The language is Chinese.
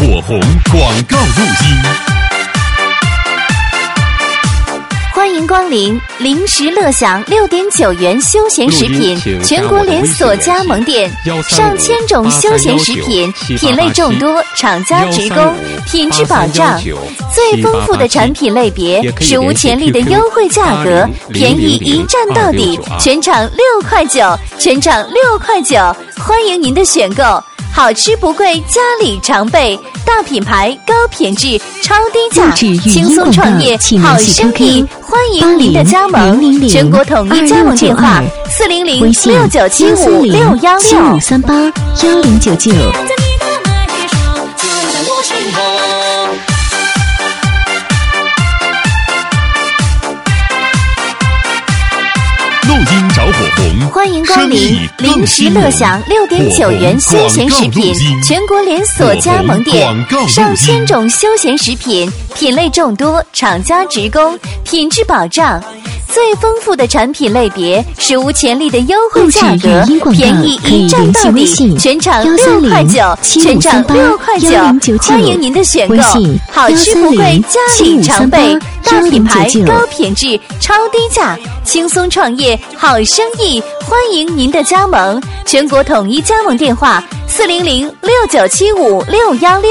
火红广告录音。 欢迎光临零食乐享6.9元休闲食品全国连锁加盟店，上千种休闲食品，品类众多，厂家直供，品质保障，最丰富的产品类别，史无前例的优惠价格，便宜一站到底，全场6块9，全场6块9，欢迎您的选购。好吃不贵，家里常备，大品牌高品质，超低价，轻松创业，好生意，欢迎您的加盟。全国统一加盟电话：400-6975-616。 录音找火红， 欢迎光临零食乐享6.9元休闲食品全国连锁加盟店，上千种休闲食品，品类众多，厂家直供，品质保障，最丰富的产品类别，史无前例的优惠价格，便宜一站到底，全场6块9，全场6块9，欢迎您的选购。好吃不贵，家里常备，大品牌高品质，超低价，轻松创业，好生意，欢迎您的加盟。全国统一加盟电话：400-6975-616。